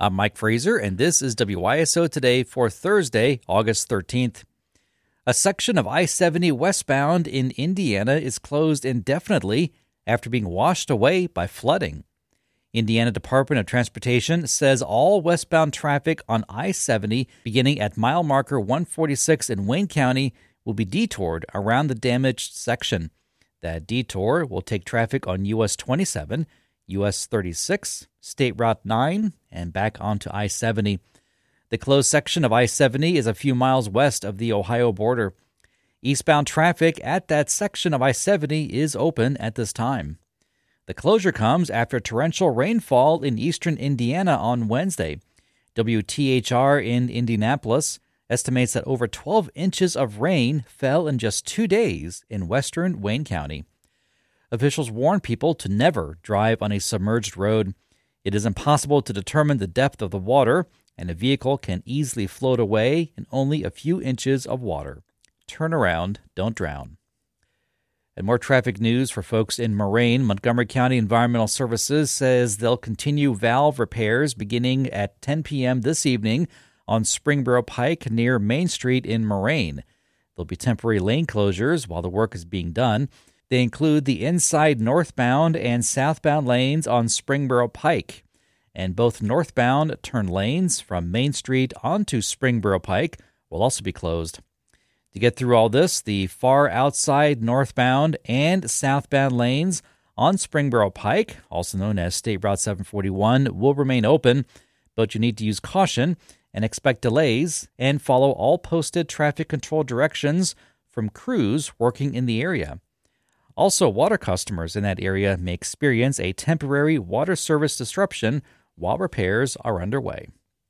I'm Mike Fraser, and this is WYSO Today for Thursday, August 13th. A section of I-70 westbound in Indiana is closed indefinitely after being washed away by flooding. Indiana Department of Transportation says all westbound traffic on I-70 beginning at mile marker 146 in Wayne County will be detoured around the damaged section. That detour will take traffic on US 27, US 36, State Route 9, and back onto I-70. The closed section of I-70 is a few miles west of the Ohio border. Eastbound traffic at that section of I-70 is open at this time. The closure comes after torrential rainfall in eastern Indiana on Wednesday. WTHR in Indianapolis estimates that over 12 inches of rain fell in just 2 days in western Wayne County. Officials warn people to never drive on a submerged road. It is impossible to determine the depth of the water, and a vehicle can easily float away in only a few inches of water. Turn around, don't drown. And more traffic news for folks in Moraine. Montgomery County Environmental Services says they'll continue valve repairs beginning at 10 p.m. this evening on Springboro Pike near Main Street in Moraine. There'll be temporary lane closures while the work is being done. They include the inside northbound and southbound lanes on Springboro Pike. And both northbound turn lanes from Main Street onto Springboro Pike will also be closed. To get through all this, the far outside northbound and southbound lanes on Springboro Pike, also known as State Route 741, will remain open, but you need to use caution and expect delays and follow all posted traffic control directions from crews working in the area. Also, water customers in that area may experience a temporary water service disruption while repairs are underway.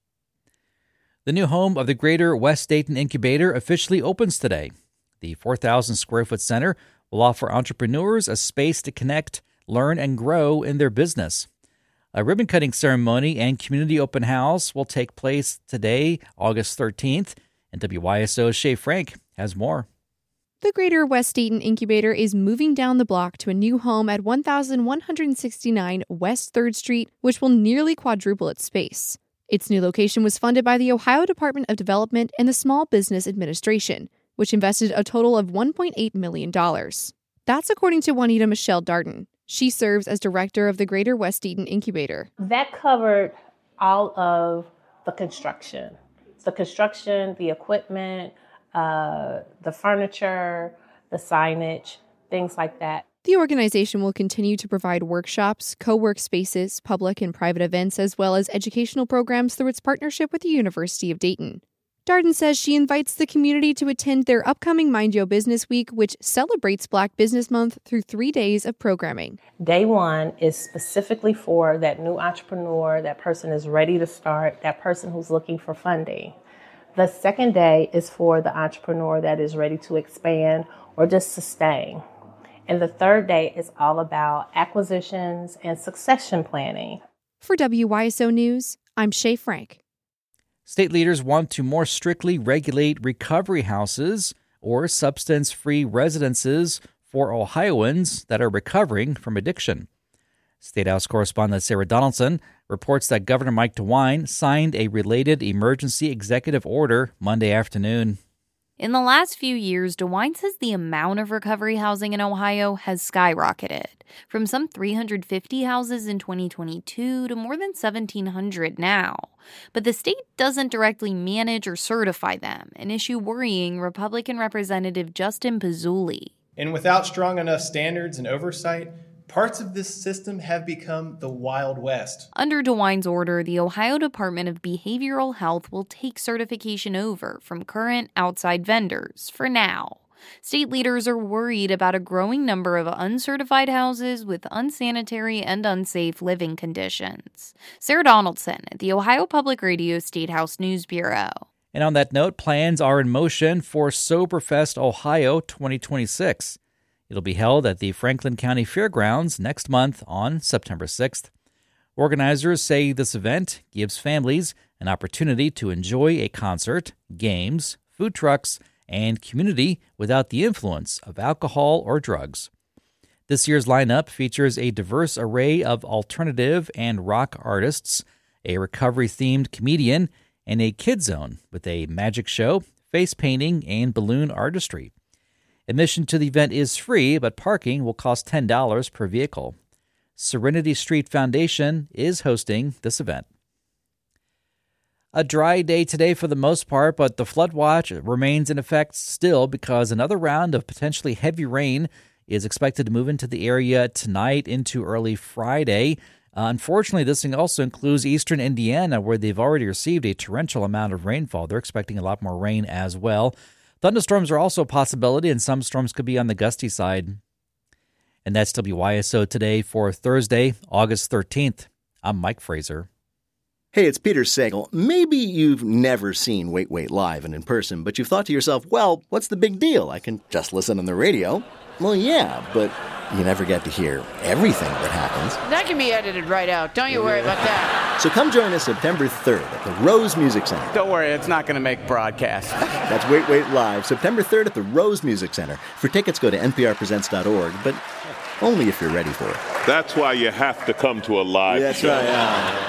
The new home of the Greater West Dayton Incubator officially opens today. The 4,000-square-foot center will offer entrepreneurs a space to connect, learn, and grow in their business. A ribbon-cutting ceremony and community open house will take place today, August 13th, and WYSO's Shay Frank has more. The Greater West Dayton Incubator is moving down the block to a new home at 1169 West 3rd Street, which will nearly quadruple its space. Its new location was funded by the Ohio Department of Development and the Small Business Administration, which invested a total of $1.8 million. That's according to Juanita Michelle Darden. She serves as director of the Greater West Dayton Incubator. That covered all of the construction. The equipment, the furniture, the signage, things like that. The organization will continue to provide workshops, co-work spaces, public and private events, as well as educational programs through its partnership with the University of Dayton. Darden says she invites the community to attend their upcoming Mind Your Business Week, which celebrates Black Business Month through 3 days of programming. Day one is specifically for that new entrepreneur, that person is ready to start, that person who's looking for funding. The second day is for the entrepreneur that is ready to expand or just sustain. And the third day is all about acquisitions and succession planning. For WYSO News, I'm Shay Frank. State leaders want to more strictly regulate recovery houses or substance-free residences for Ohioans that are recovering from addiction. State House correspondent Sarah Donaldson reports that Governor Mike DeWine signed a related emergency executive order Monday afternoon. In the last few years, DeWine says the amount of recovery housing in Ohio has skyrocketed, from some 350 houses in 2022 to more than 1,700 now. But the state doesn't directly manage or certify them, an issue worrying Republican Representative Justin Pizzuli. And without strong enough standards and oversight, parts of this system have become the Wild West. Under DeWine's order, the Ohio Department of Behavioral Health will take certification over from current outside vendors for now. State leaders are worried about a growing number of uncertified houses with unsanitary and unsafe living conditions. Sarah Donaldson at the Ohio Public Radio State House News Bureau. And on that note, plans are in motion for Soberfest Ohio 2026. It'll be held at the Franklin County Fairgrounds next month on September 6th. Organizers say this event gives families an opportunity to enjoy a concert, games, food trucks, and community without the influence of alcohol or drugs. This year's lineup features a diverse array of alternative and rock artists, a recovery-themed comedian, and a kid zone with a magic show, face painting, and balloon artistry. Admission to the event is free, but parking will cost $10 per vehicle. Serenity Street Foundation is hosting this event. A dry day today for the most part, but the flood watch remains in effect still because another round of potentially heavy rain is expected to move into the area tonight into early Friday. Unfortunately, this also includes eastern Indiana, where they've already received a torrential amount of rainfall. They're expecting a lot more rain as well. Thunderstorms are also a possibility, and some storms could be on the gusty side. And that's WYSO today for Thursday, August 13th. I'm Mike Fraser. Hey, it's Peter Sagal. Maybe you've never seen Wait, Wait live and in person, but you've thought to yourself, well, what's the big deal? I can just listen on the radio. Well, yeah, but you never get to hear everything that happens. That can be edited right out. Don't you worry about that. So come join us September 3rd at the Rose Music Center. Don't worry, it's not going to make broadcast. That's Wait, Wait Live, September 3rd at the Rose Music Center. For tickets, go to nprpresents.org, but only if you're ready for it. That's why you have to come to a live show. That's right.